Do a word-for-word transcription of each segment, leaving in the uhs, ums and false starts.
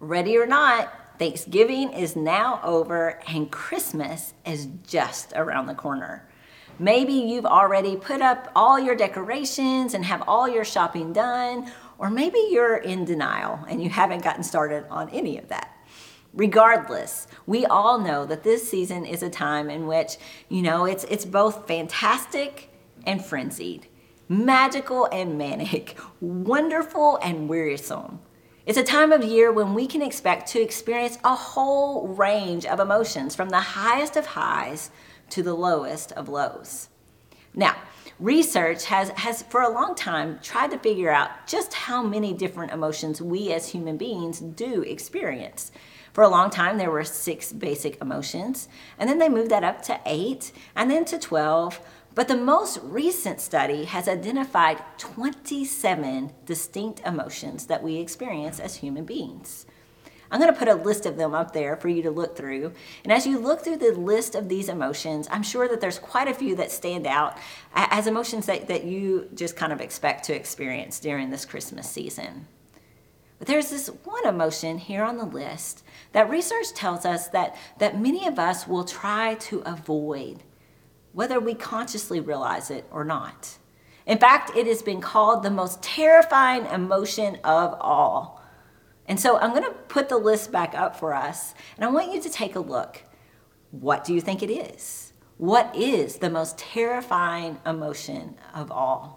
Ready or not, Thanksgiving is now over and Christmas is just around the corner. Maybe you've already put up all your decorations and have all your shopping done, or maybe you're in denial and you haven't gotten started on any of that. Regardless, we all know that this season is a time in which, you know, it's it's both fantastic and frenzied, magical and manic, wonderful and wearisome. It's a time of year when we can expect to experience a whole range of emotions, from the highest of highs to the lowest of lows. Now, research has, has for a long time tried to figure out just how many different emotions we as human beings do experience. For a long time, there were six basic emotions, and then they moved that up to eight, and then to twelve. But the most recent study has identified twenty-seven distinct emotions that we experience as human beings. I'm going to put a list of them up there for you to look through. And as you look through the list of these emotions, I'm sure that there's quite a few that stand out as emotions that, that you just kind of expect to experience during this Christmas season. But there's this one emotion here on the list that research tells us that, that many of us will try to avoid, whether we consciously realize it or not. In fact, it has been called the most terrifying emotion of all. And so I'm going to put the list back up for us, and I want you to take a look. What do you think it is? What is the most terrifying emotion of all?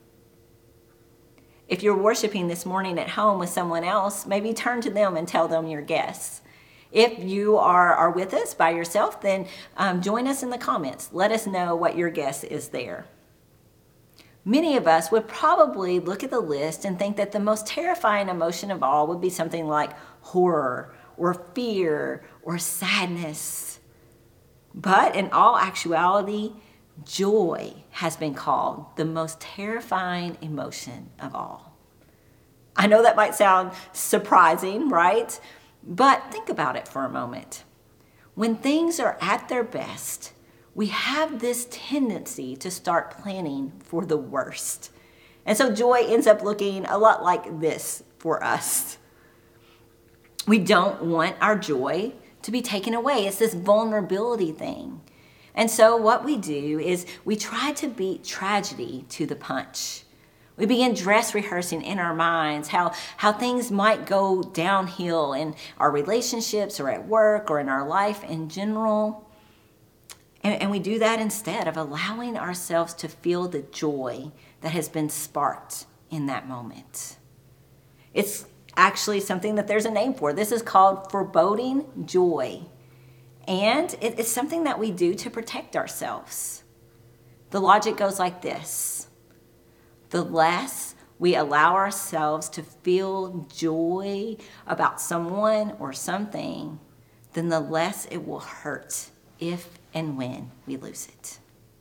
If you're worshiping this morning at home with someone else, maybe turn to them and tell them your guess. If you are, are with us by yourself, then um, join us in the comments. Let us know what your guess is there. Many of us would probably look at the list and think that the most terrifying emotion of all would be something like horror or fear or sadness. But in all actuality, joy has been called the most terrifying emotion of all. I know that might sound surprising, right? But think about it for a moment. When things are at their best, we have this tendency to start planning for the worst. And so joy ends up looking a lot like this for us. We don't want our joy to be taken away. It's this vulnerability thing. And so what we do is we try to beat tragedy to the punch. We begin dress rehearsing in our minds how, how things might go downhill in our relationships or at work or in our life in general. And, and we do that instead of allowing ourselves to feel the joy that has been sparked in that moment. It's actually something that there's a name for. This is called foreboding joy. And it, it's something that we do to protect ourselves. The logic goes like this. The less we allow ourselves to feel joy about someone or something, then the less it will hurt if and when we lose it.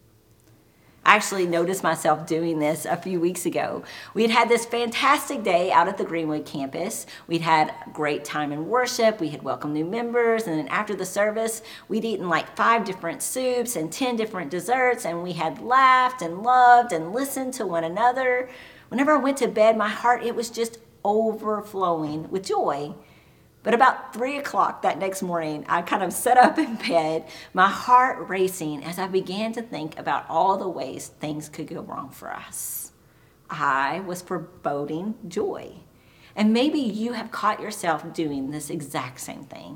I actually noticed myself doing this a few weeks ago. We'd had this fantastic day out at the Greenwood campus. We'd had a great time in worship. We had welcomed new members. And then after the service, we'd eaten like five different soups and ten different desserts. And we had laughed and loved and listened to one another. Whenever I went to bed, my heart, it was just overflowing with joy. But about three o'clock that next morning, I kind of sat up in bed, my heart racing as I began to think about all the ways things could go wrong for us. I was foreboding joy. And maybe you have caught yourself doing this exact same thing.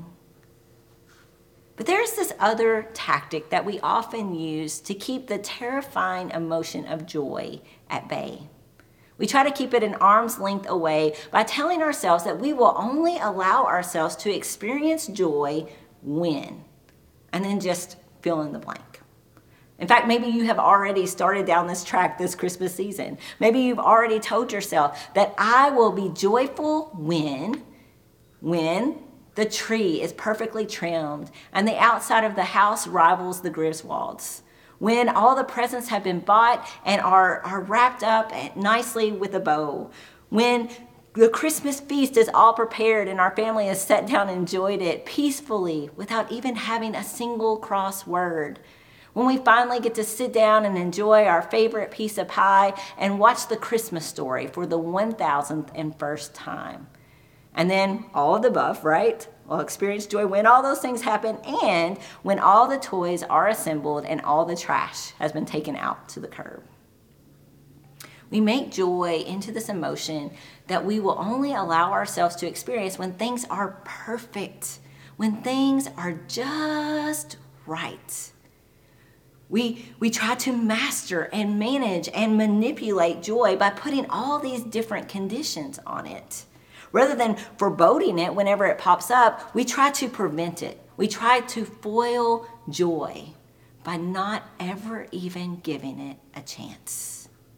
But there's this other tactic that we often use to keep the terrifying emotion of joy at bay. We try to keep it an arm's length away by telling ourselves that we will only allow ourselves to experience joy when, and then just fill in the blank. In fact, maybe you have already started down this track this Christmas season. Maybe you've already told yourself that I will be joyful when, when the tree is perfectly trimmed and the outside of the house rivals the Griswolds. When all the presents have been bought and are, are wrapped up nicely with a bow. When the Christmas feast is all prepared and our family has sat down and enjoyed it peacefully without even having a single cross word. When we finally get to sit down and enjoy our favorite piece of pie and watch the Christmas Story for the one thousandth and first time. And then all of the above, right? We'll experience joy when all those things happen and when all the toys are assembled and all the trash has been taken out to the curb. We make joy into this emotion that we will only allow ourselves to experience when things are perfect, when things are just right. We, we try to master and manage and manipulate joy by putting all these different conditions on it. Rather than foreboding it whenever it pops up, we try to prevent it. We try to foil joy by not ever even giving it a chance.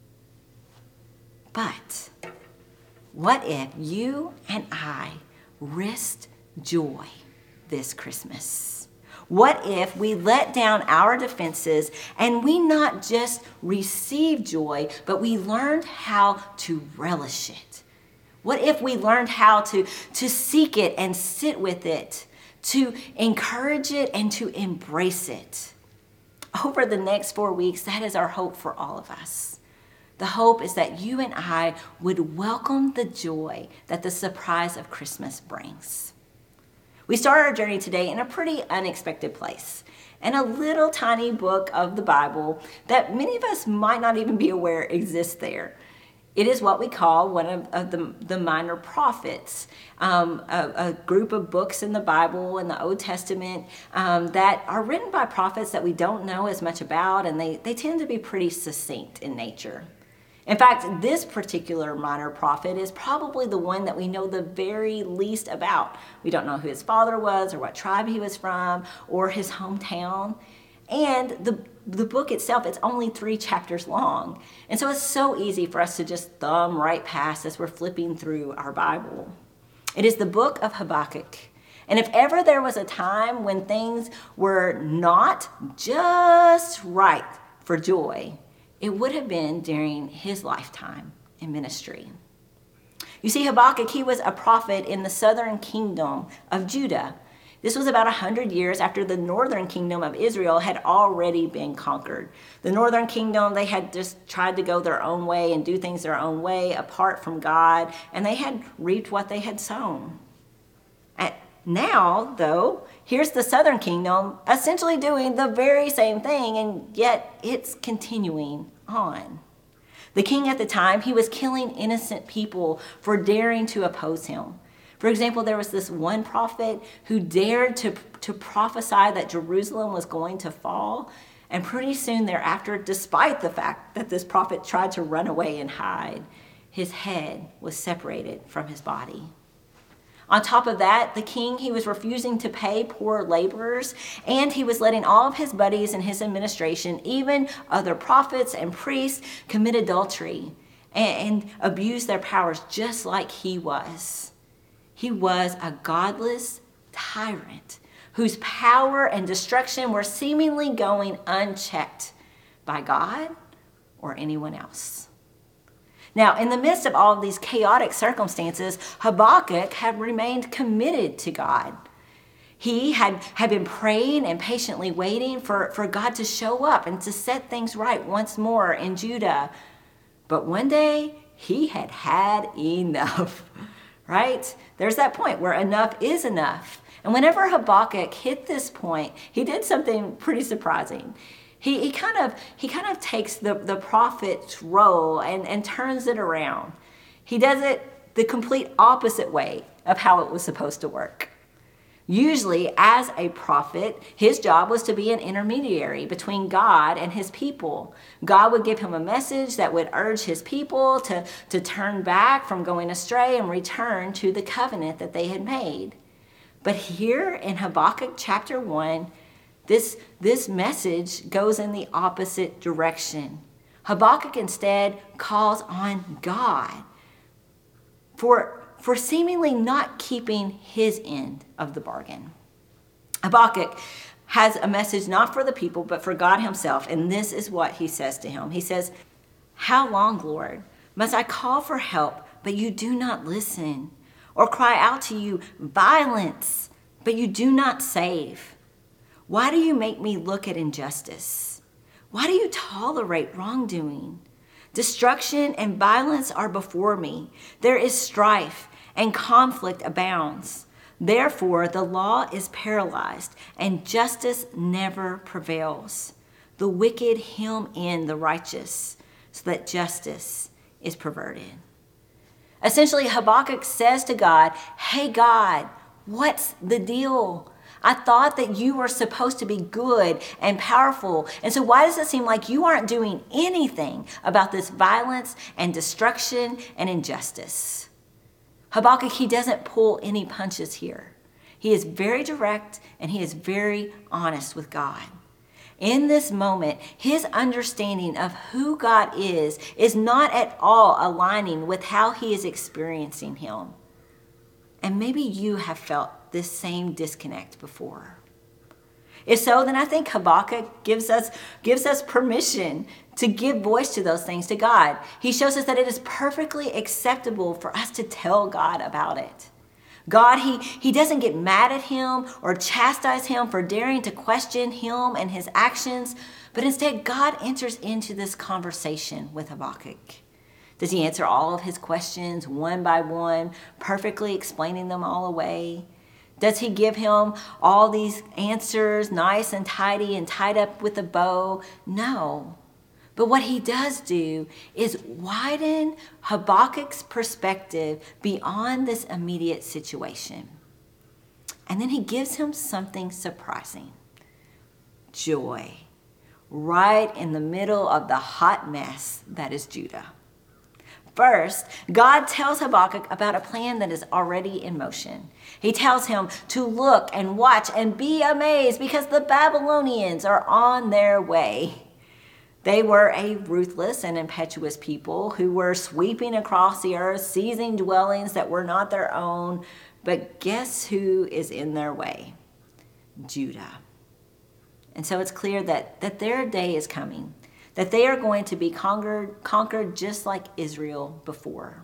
But what if you and I risked joy this Christmas? What if we let down our defenses and we not just received joy, but we learned how to relish it? What if we learned how to, to seek it and sit with it, to encourage it and to embrace it? Over the next four weeks, that is our hope for all of us. The hope is that you and I would welcome the joy that the surprise of Christmas brings. We start our journey today in a pretty unexpected place, in a little tiny book of the Bible that many of us might not even be aware exists there. It is what we call one of, of the, the minor prophets, um, a, a group of books in the Bible in the Old Testament um, that are written by prophets that we don't know as much about, and they, they tend to be pretty succinct in nature. In fact, this particular minor prophet is probably the one that we know the very least about. We don't know who his father was or what tribe he was from or his hometown. And the, the book itself, it's only three chapters long. And so it's so easy for us to just thumb right past as we're flipping through our Bible. It is the book of Habakkuk. And if ever there was a time when things were not just right for joy, it would have been during his lifetime in ministry. You see, Habakkuk, he was a prophet in the southern kingdom of Judah. This was about one hundred years after the northern kingdom of Israel had already been conquered. The northern kingdom, they had just tried to go their own way and do things their own way apart from God, and they had reaped what they had sown. And now, though, here's the southern kingdom essentially doing the very same thing, and yet it's continuing on. The king at the time, he was killing innocent people for daring to oppose him. For example, there was this one prophet who dared to, to prophesy that Jerusalem was going to fall, and pretty soon thereafter, despite the fact that this prophet tried to run away and hide, his head was separated from his body. On top of that, the king, he was refusing to pay poor laborers, and he was letting all of his buddies in his administration, even other prophets and priests, commit adultery and, and abuse their powers just like he was. He was a godless tyrant whose power and destruction were seemingly going unchecked by God or anyone else. Now, in the midst of all of these chaotic circumstances, Habakkuk had remained committed to God. He had, had been praying and patiently waiting for, for God to show up and to set things right once more in Judah. But one day, he had had enough, right? There's that point where enough is enough. And whenever Habakkuk hit this point, he did something pretty surprising. He, he kind of he kind of takes the, the prophet's role and, and turns it around. He does it the complete opposite way of how it was supposed to work. Usually, as a prophet, his job was to be an intermediary between God and his people. God would give him a message that would urge his people to, to turn back from going astray and return to the covenant that they had made. But here in Habakkuk chapter one, This, this message goes in the opposite direction. Habakkuk instead calls on God for, for seemingly not keeping his end of the bargain. Habakkuk has a message not for the people, but for God himself, and this is what he says to him. He says, "How long, Lord, must I call for help, but you do not listen, or cry out to you violence, but you do not save? Why do you make me look at injustice? Why do you tolerate wrongdoing? Destruction and violence are before me. There is strife, and conflict abounds. Therefore, the law is paralyzed, and justice never prevails. The wicked hem in the righteous, so that justice is perverted. Essentially, Habakkuk says to God, hey, God, what's the deal? I thought that you were supposed to be good and powerful. And so why does it seem like you aren't doing anything about this violence and destruction and injustice? Habakkuk, he doesn't pull any punches here. He is very direct and he is very honest with God. In this moment, his understanding of who God is is not at all aligning with how he is experiencing him. And maybe you have felt this same disconnect before. If so, then I think Habakkuk gives us, gives us permission to give voice to those things to God. He shows us that it is perfectly acceptable for us to tell God about it. God, he, he doesn't get mad at him or chastise him for daring to question him and his actions, but instead God enters into this conversation with Habakkuk. Does he answer all of his questions one by one, perfectly explaining them all away? Does he give him all these answers nice and tidy and tied up with a bow? No. But what he does do is widen Habakkuk's perspective beyond this immediate situation. And then he gives him something surprising. Joy. Right in the middle of the hot mess that is Judah. First, God tells Habakkuk about a plan that is already in motion. He tells him to look and watch and be amazed because the Babylonians are on their way. They were a ruthless and impetuous people who were sweeping across the earth, seizing dwellings that were not their own. But guess who is in their way? Judah. And so it's clear that, that their day is coming, that they are going to be conquered, conquered just like Israel before.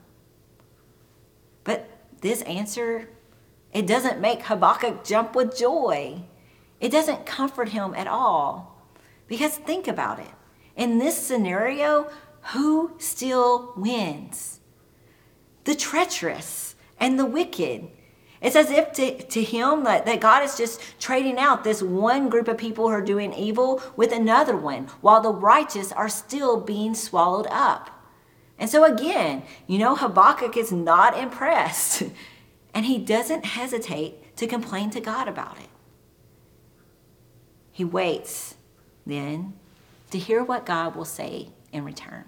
But this answer, it doesn't make Habakkuk jump with joy. It doesn't comfort him at all. Because think about it. In this scenario, who still wins? The treacherous and the wicked. It's as if to, to him that, that God is just trading out this one group of people who are doing evil with another one, while the righteous are still being swallowed up. And so again, you know, Habakkuk is not impressed, and he doesn't hesitate to complain to God about it. He waits then to hear what God will say in return.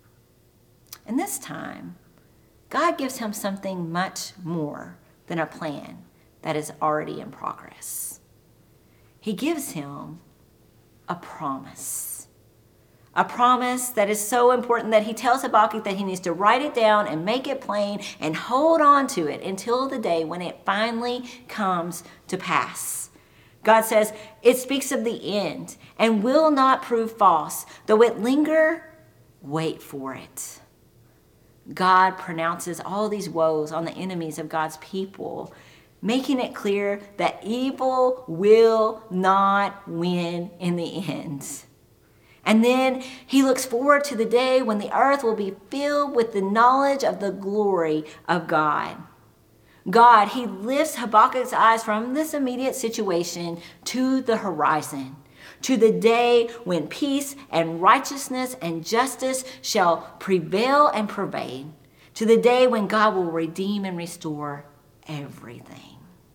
And this time, God gives him something much more than a plan that is already in progress. He gives him a promise. A promise that is so important that he tells Habakkuk that he needs to write it down and make it plain and hold on to it until the day when it finally comes to pass. God says, it speaks of the end and will not prove false. Though it linger, wait for it. God pronounces all these woes on the enemies of God's people, making it clear that evil will not win in the end. And then he looks forward to the day when the earth will be filled with the knowledge of the glory of God. God, he lifts Habakkuk's eyes from this immediate situation to the horizon, to the day when peace and righteousness and justice shall prevail and pervade, to the day when God will redeem and restore everything.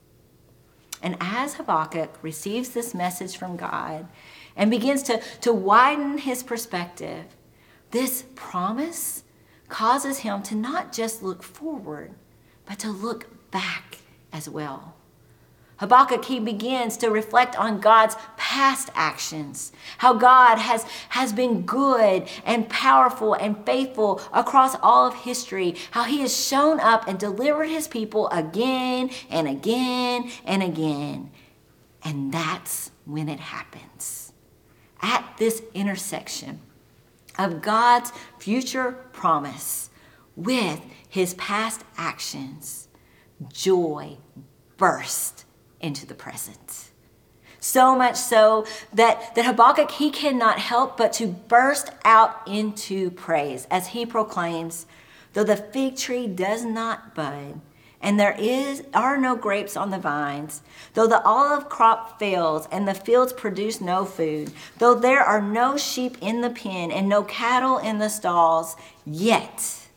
And as Habakkuk receives this message from God and begins to, to widen his perspective, this promise causes him to not just look forward, but to look back as well. Habakkuk, he begins to reflect on God's past actions, how God has, has been good and powerful and faithful across all of history, how he has shown up and delivered his people again and again and again. And that's when it happens. At this intersection of God's future promise with his past actions, joy burst into the present. So much so that, that Habakkuk, he cannot help but to burst out into praise as he proclaims, though the fig tree does not bud and there is are no grapes on the vines, though the olive crop fails and the fields produce no food, though there are no sheep in the pen and no cattle in the stalls, yet,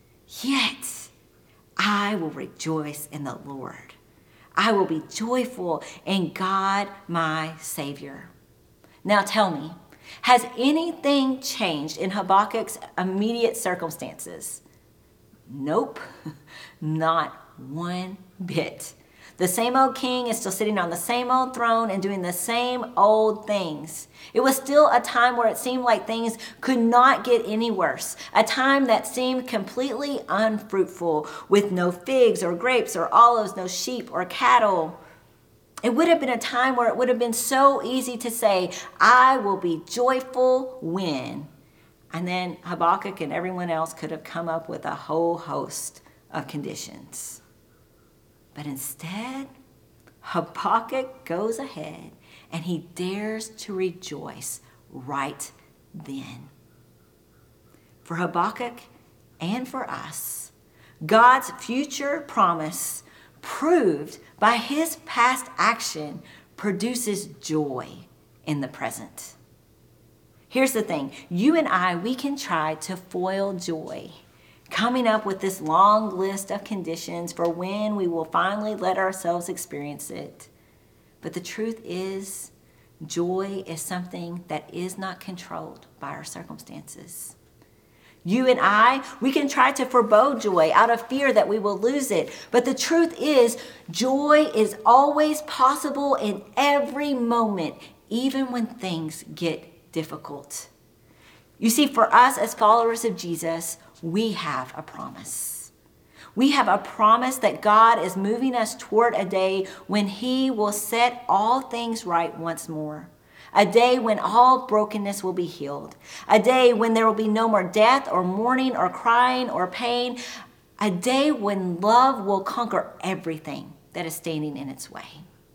yet I will rejoice in the Lord. I will be joyful in God my Savior. Now tell me, has anything changed in Habakkuk's immediate circumstances? Nope, not one bit. The same old king is still sitting on the same old throne and doing the same old things. It was still a time where it seemed like things could not get any worse. A time that seemed completely unfruitful, with no figs or grapes or olives, no sheep or cattle. It would have been a time where it would have been so easy to say, I will be joyful when. And then Habakkuk and everyone else could have come up with a whole host of conditions. But instead, Habakkuk goes ahead and he dares to rejoice right then. For Habakkuk and for us, God's future promise, proved by his past action, produces joy in the present. Here's the thing. You and I, we can try to foil joy, coming up with this long list of conditions for when we will finally let ourselves experience it. But the truth is, joy is something that is not controlled by our circumstances. You and I, we can try to forebode joy out of fear that we will lose it. But the truth is, joy is always possible in every moment, even when things get difficult. You see, for us as followers of Jesus, we have a promise. We have a promise that God is moving us toward a day when he will set all things right once more. A day when all brokenness will be healed. A day when there will be no more death or mourning or crying or pain. A day when love will conquer everything that is standing in its way.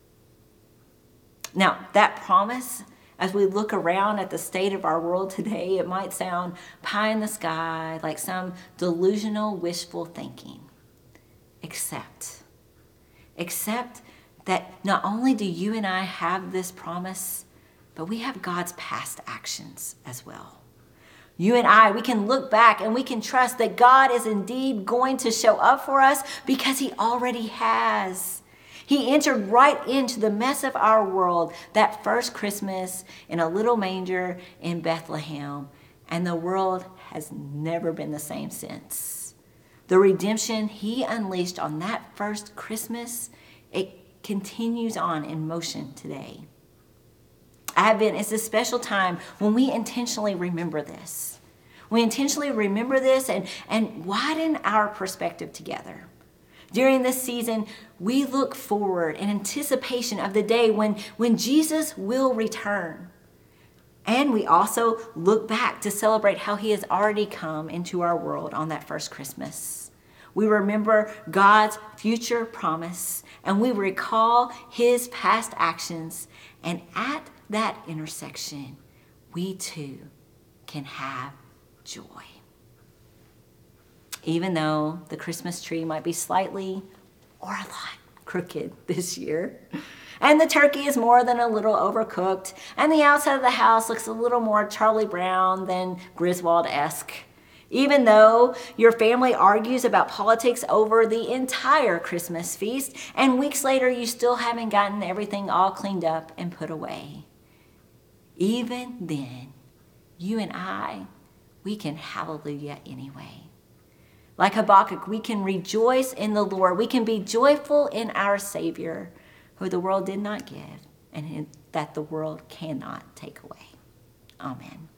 Now, that promise, as we look around at the state of our world today, it might sound pie in the sky, like some delusional, wishful thinking. Except, except that not only do you and I have this promise, but we have God's past actions as well. You and I, we can look back and we can trust that God is indeed going to show up for us because he already has. He entered right into the mess of our world that first Christmas in a little manger in Bethlehem, and the world has never been the same since. The redemption he unleashed on that first Christmas, it continues on in motion today. Advent is a special time when we intentionally remember this. We intentionally remember this and, and widen our perspective together. During this season, we look forward in anticipation of the day when, when Jesus will return. And we also look back to celebrate how he has already come into our world on that first Christmas. We remember God's future promise, and we recall his past actions, and at that intersection, we too can have joy. Even though the Christmas tree might be slightly or a lot crooked this year, and the turkey is more than a little overcooked, and the outside of the house looks a little more Charlie Brown than Griswold-esque. Even though your family argues about politics over the entire Christmas feast, and weeks later you still haven't gotten everything all cleaned up and put away. Even then, you and I, we can hallelujah anyway. Like Habakkuk, we can rejoice in the Lord. We can be joyful in our Savior, who the world did not give and that the world cannot take away. Amen.